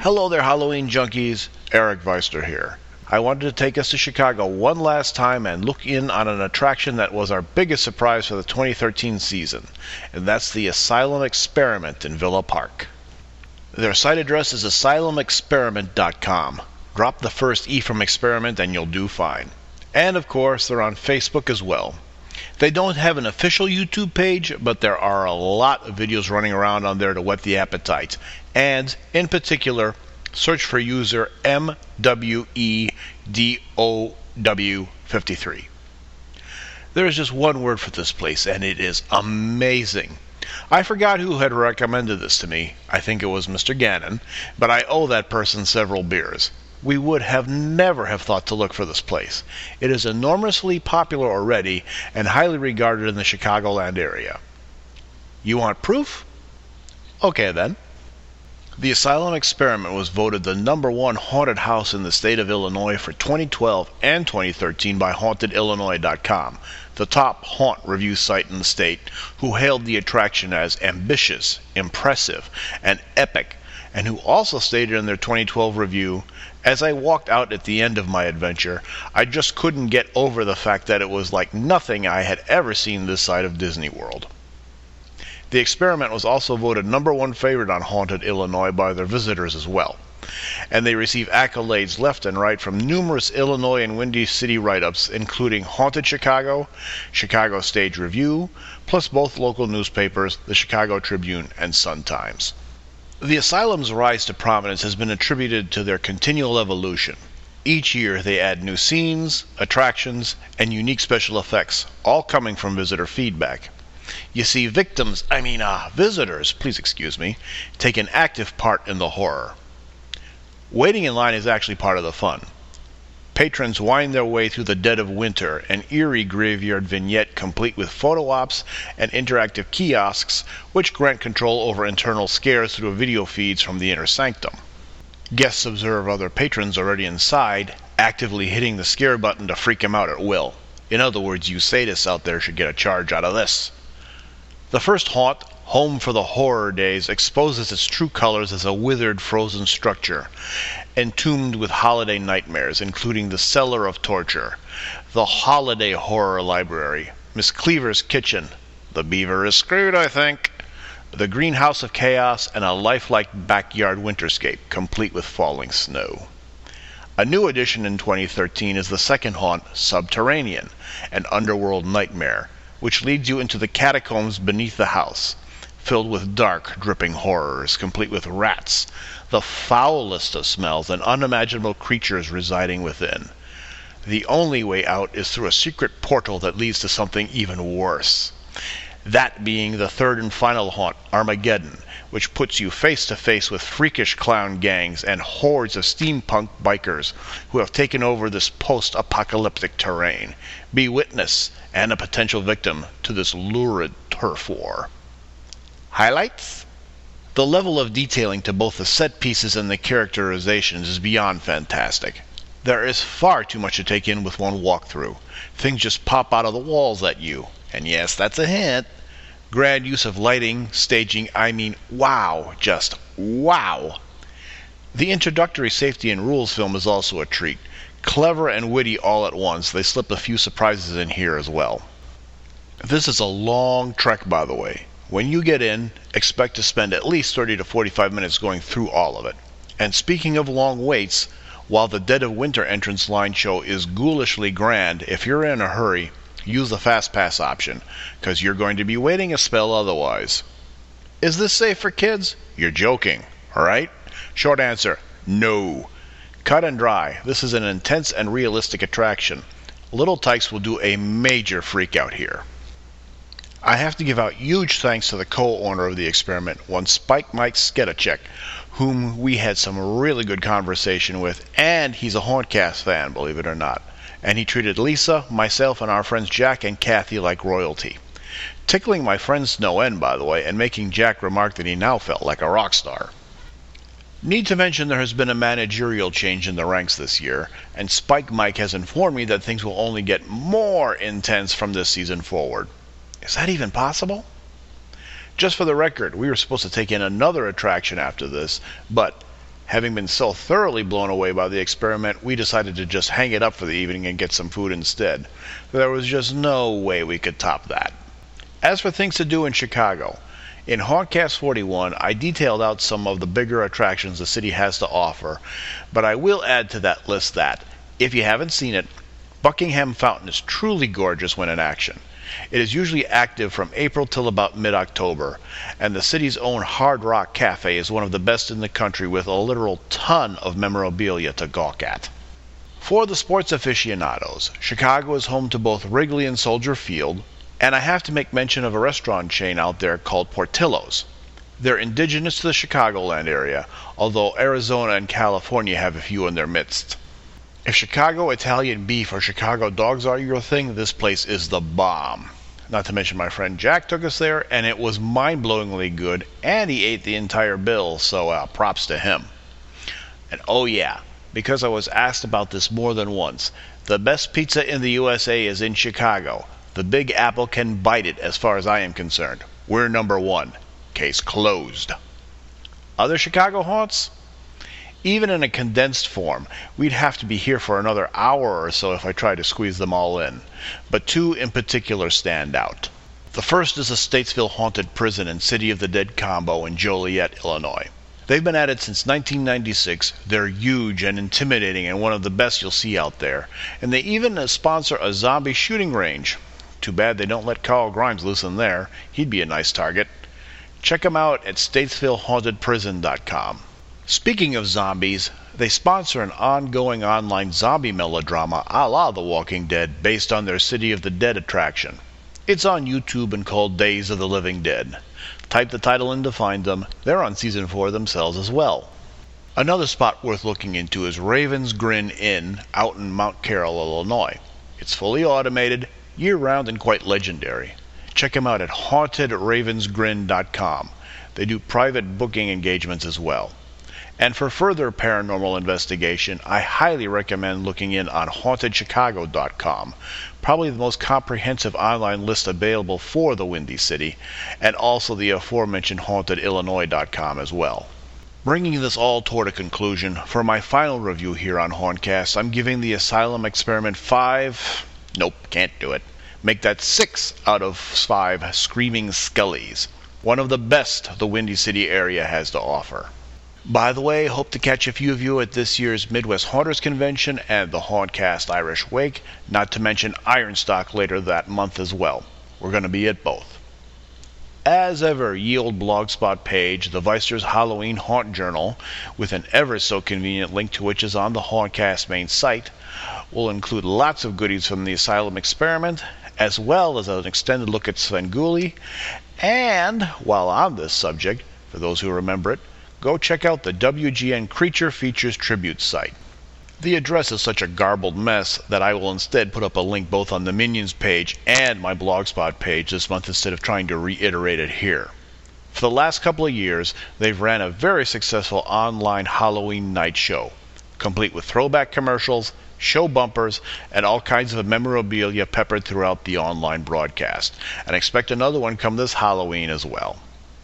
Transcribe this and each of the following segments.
Hello there, Halloween junkies. Eric Weister here. I wanted to take us to Chicago one last time and look in on an attraction that was our biggest surprise for the 2013 season, and that's the Asylum Experiment in Villa Park. Their site address is asylumexperiment.com. Drop the first E from experiment and you'll do fine. And of course, they're on Facebook as well. They don't have an official YouTube page, but there are a lot of videos running around on there to whet the appetite. And, in particular, search for user MWEDOW53. There is just one word for this place, and it is amazing. I forgot who had recommended this to me. I think it was Mr. Gannon, but I owe that person several beers. We would have never have thought to look for this place. It is enormously popular already and highly regarded in the Chicagoland area. You want proof? Okay then. The Asylum Experiment was voted the #1 haunted house in the state of Illinois for 2012 and 2013 by HauntedIllinois.com, the top haunt review site in the state, who hailed the attraction as ambitious, impressive, and epic, and who also stated in their 2012 review, "As I walked out at the end of my adventure, I just couldn't get over the fact that it was like nothing I had ever seen this side of Disney World." The experiment was also voted #1 favorite on Haunted Illinois by their visitors as well, and they receive accolades left and right from numerous Illinois and Windy City write-ups, including Haunted Chicago, Chicago Stage Review, plus both local newspapers, the Chicago Tribune and Sun-Times. The Asylum's rise to prominence has been attributed to their continual evolution. Each year they add new scenes, attractions, and unique special effects, all coming from visitor feedback. You see, visitors, please excuse me, take an active part in the horror. Waiting in line is actually part of the fun. Patrons wind their way through the dead of winter, an eerie graveyard vignette complete with photo ops and interactive kiosks, which grant control over internal scares through video feeds from the inner sanctum. Guests observe other patrons already inside, actively hitting the scare button to freak them out at will. In other words, you sadists out there should get a charge out of this. The first haunt, Home for the Horror Days, exposes its true colors as a withered, frozen structure, entombed with holiday nightmares, including the Cellar of Torture, the Holiday Horror Library, Miss Cleaver's Kitchen, the Beaver is Screwed, I think, the Greenhouse of Chaos, and a lifelike backyard winterscape, complete with falling snow. A new addition in 2013 is the second haunt, Subterranean, an underworld nightmare, which leads you into the catacombs beneath the house, filled with dark, dripping horrors, complete with rats, the foulest of smells, and unimaginable creatures residing within. The only way out is through a secret portal that leads to something even worse. That being the third and final haunt, Armageddon, which puts you face to face with freakish clown gangs and hordes of steampunk bikers who have taken over this post-apocalyptic terrain. Be witness and a potential victim to this lurid turf war. Highlights? The level of detailing to both the set pieces and the characterizations is beyond fantastic. There is far too much to take in with one walkthrough. Things just pop out of the walls at you. And yes, that's a hint. Grand use of lighting, staging, wow, just wow. The introductory safety and rules film is also a treat. Clever and witty all at once. They slipped a few surprises in here as well. This is a long trek, by the way. When you get in, expect to spend at least 30 to 45 minutes going through all of it. And speaking of long waits, while the Dead of Winter entrance line show is ghoulishly grand, if you're in a hurry, use the Fast Pass option, because you're going to be waiting a spell otherwise. Is this safe for kids? You're joking, alright? Short answer, no. Cut and dry, this is an intense and realistic attraction. Little Tykes will do a major freak out here. I have to give out huge thanks to the co-owner of the experiment, one Spike Mike Skedachek, whom we had some really good conversation with, and he's a Hauntcast fan, believe it or not. And he treated Lisa, myself, and our friends Jack and Kathy like royalty. Tickling my friends no end, by the way, and making Jack remark that he now felt like a rock star. Need to mention there has been a managerial change in the ranks this year, and Spike Mike has informed me that things will only get more intense from this season forward. Is that even possible? Just for the record, we were supposed to take in another attraction after this, but Having been so thoroughly blown away by the experiment, we decided to just hang it up for the evening and get some food instead. There was just no way we could top that. As for things to do in Chicago, in Hauntcast 41, I detailed out some of the bigger attractions the city has to offer, but I will add to that list that, if you haven't seen it, Buckingham Fountain is truly gorgeous when in action. It is usually active from April till about mid-October, and the city's own Hard Rock Cafe is one of the best in the country with a literal ton of memorabilia to gawk at. For the sports aficionados, Chicago is home to both Wrigley and Soldier Field, and I have to make mention of a restaurant chain out there called Portillo's. They're indigenous to the Chicagoland area, although Arizona and California have a few in their midst. If Chicago Italian beef or Chicago dogs are your thing, this place is the bomb. Not to mention my friend Jack took us there, and it was mind-blowingly good, and he ate the entire bill, so props to him. And oh yeah, because I was asked about this more than once, the best pizza in the USA is in Chicago. The Big Apple can bite it as far as I am concerned. We're number one. Case closed. Other Chicago haunts? Even in a condensed form, we'd have to be here for another hour or so if I tried to squeeze them all in. But two in particular stand out. The first is the Statesville Haunted Prison and City of the Dead combo in Joliet, Illinois. They've been at it since 1996. They're huge and intimidating and one of the best you'll see out there. And they even sponsor a zombie shooting range. Too bad they don't let Carl Grimes loose in there. He'd be a nice target. Check them out at statesvillehauntedprison.com. Speaking of zombies, they sponsor an ongoing online zombie melodrama a la The Walking Dead based on their City of the Dead attraction. It's on YouTube and called Days of the Living Dead. Type the title in to find them. They're on Season 4 themselves as well. Another spot worth looking into is Raven's Grin Inn out in Mount Carroll, Illinois. It's fully automated, year-round, and quite legendary. Check them out at hauntedravensgrin.com. They do private booking engagements as well. And for further paranormal investigation, I highly recommend looking in on hauntedchicago.com, probably the most comprehensive online list available for the Windy City, and also the aforementioned hauntedillinois.com as well. Bringing this all toward a conclusion, for my final review here on Hauntcast, I'm giving the Asylum Experiment 5... Nope, can't do it. Make that 6 out of 5 Screaming Skellies. One of the best the Windy City area has to offer. By the way, hope to catch a few of you at this year's Midwest Haunters Convention and the Hauntcast Irish Wake, not to mention Ironstock later that month as well. We're going to be at both. As ever, ye old blogspot page, the Weister's Halloween Haunt Journal, with an ever so convenient link to which is on the Hauntcast main site, will include lots of goodies from the Asylum Experiment, as well as an extended look at Svengoolie. And, while on this subject, for those who remember it, go check out the WGN Creature Features Tribute site. The address is such a garbled mess that I will instead put up a link both on the Minions page and my Blogspot page this month instead of trying to reiterate it here. For the last couple of years, they've ran a very successful online Halloween night show, complete with throwback commercials, show bumpers, and all kinds of memorabilia peppered throughout the online broadcast. And expect another one come this Halloween as well.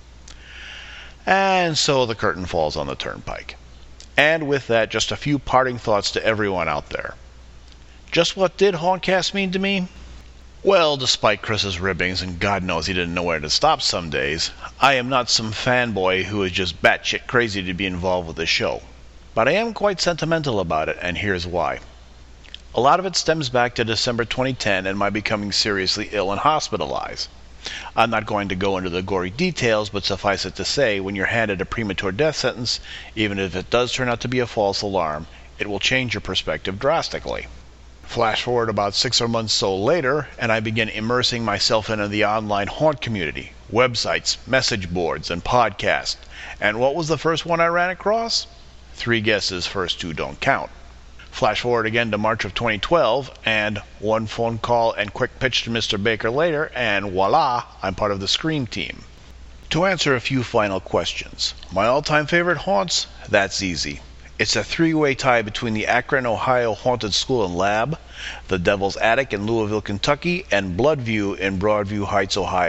And so the curtain falls on the turnpike. And with that, just a few parting thoughts to everyone out there. Just what did Hauntcast mean to me? Well, despite Chris's ribbings, and God knows he didn't know where to stop some days, I am not some fanboy who is just batshit crazy to be involved with the show. But I am quite sentimental about it, and here's why. A lot of it stems back to December 2010 and my becoming seriously ill and hospitalized. I'm not going to go into the gory details, but suffice it to say, when you're handed a premature death sentence, even if it does turn out to be a false alarm, it will change your perspective drastically. Flash forward about 6 or months so later, and I begin immersing myself into the online haunt community, websites, message boards, and podcasts. And what was the first one I ran across? 3 guesses, first 2 don't count. Flash forward again to March of 2012, and one phone call and quick pitch to Mr. Baker later, and voila, I'm part of the Scream team. To answer a few final questions, my all-time favorite haunts? That's easy. It's a 3-way tie between the Akron, Ohio Haunted School and Lab, the Devil's Attic in Louisville, Kentucky, and Bloodview in Broadview Heights, Ohio.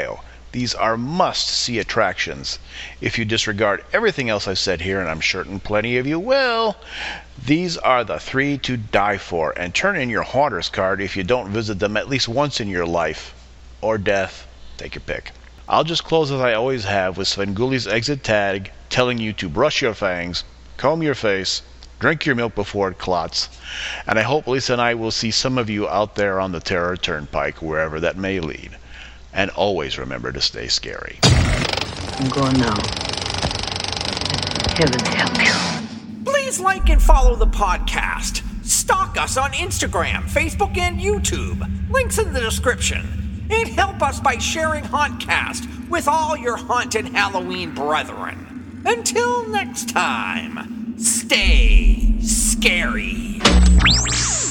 These are must-see attractions. If you disregard everything else I've said here, and I'm certain plenty of you will, these are the 3 to die for, and turn in your Haunters card if you don't visit them at least once in your life. Or death. Take your pick. I'll just close as I always have with Svengoolie's exit tag telling you to brush your fangs, comb your face, drink your milk before it clots, and I hope Lisa and I will see some of you out there on the Terror Turnpike, wherever that may lead. And always remember to stay scary. I'm going now. Heaven help you. Please like and follow the podcast. Stalk us on Instagram, Facebook, and YouTube. Links in the description. And help us by sharing Hauntcast with all your haunted Halloween brethren. Until next time, stay scary.